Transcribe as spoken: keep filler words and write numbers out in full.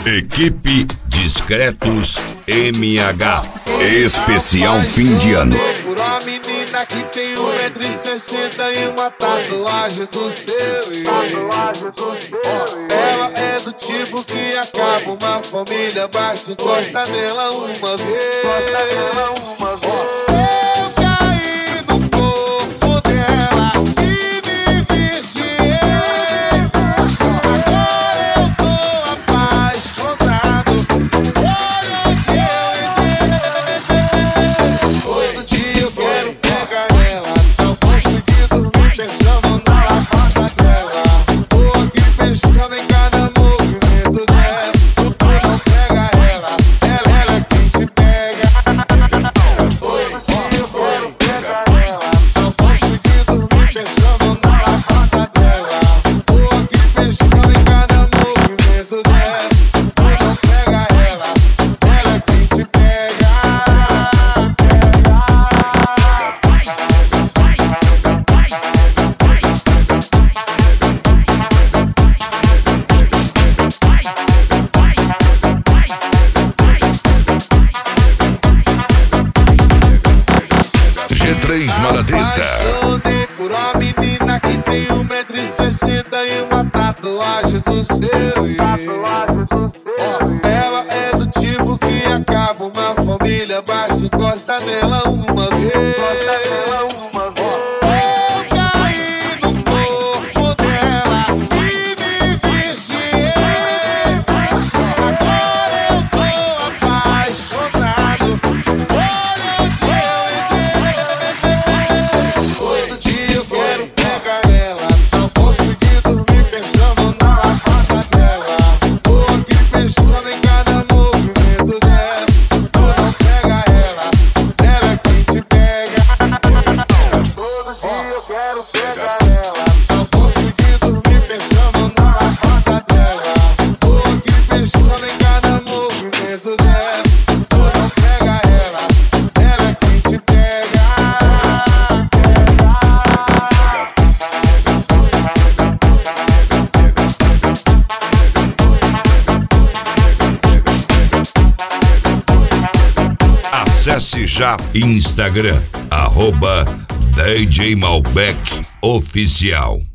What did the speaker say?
Equipe Discretos M H. Especial fim de ano. Por uma menina que tem um metro e sessenta e uma tatuagem do seu ex. Ela é do tipo que acaba uma família, basta encosta nela uma vez. Eu caí no corpo dela e me viciei. Agora eu tô apaixonado. Todo dia eu quero pegar ela. Não consegui dormir pensando na lavada dela. Tô aqui pensando em cada movimento dela. Tu não pega ela, ela, ela é quem te pega. Todo dia eu quero pegar ela. Não consegui dormir pensando na lavada dela. Tô aqui pensando em cada movimento dela. Tu não pega ela, ela é quem te pega. G três Maradeza. Apaixonei por uma menina que tem um metro e sessenta e uma tatuagem do seu ex. Ó, ela é do tipo que acaba uma família, basta encosta nela uma vez. Ó, eu caí no corpo dela e me viciei. Agora eu tô apaixonado. Todo dia eu quero pegar ela. Não consegui dormir pensando na lavada dela. Tô aqui pensando em cada movimento dela. Tu não pega ela, ela é quem te pega. Todo dia eu quero pegar ela. Não consegui dormir pensando na lavada dela. Tô aqui pensando em cada movimento dela. Tu não pega ela, ela é quem te pega. Acesse já Instagram, arroba D J Malbec Oficial.